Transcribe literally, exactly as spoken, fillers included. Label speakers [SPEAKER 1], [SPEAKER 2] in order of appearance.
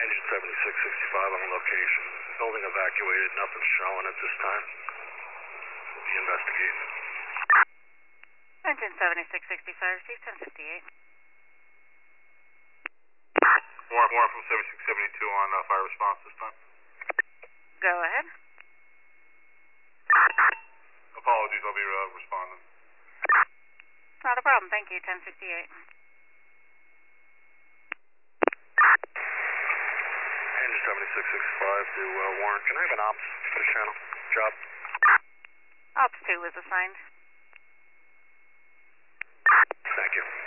[SPEAKER 1] Engine seventy-six sixty-five on location. Building evacuated, nothing showing at this time. We'll be investigating.
[SPEAKER 2] Engine seventy-six sixty-five, C ten fifty-eight.
[SPEAKER 3] Warren, Warren from seventy-six seventy-two on uh, fire response this time.
[SPEAKER 2] Go ahead.
[SPEAKER 3] Apologies, I'll be uh, responding.
[SPEAKER 2] Not a problem, thank you, ten fifty-eight.
[SPEAKER 1] Engine seventy-six sixty-five to uh, Warren. Can I have an ops for the channel? Job.
[SPEAKER 2] Ops two was assigned.
[SPEAKER 1] Thank you.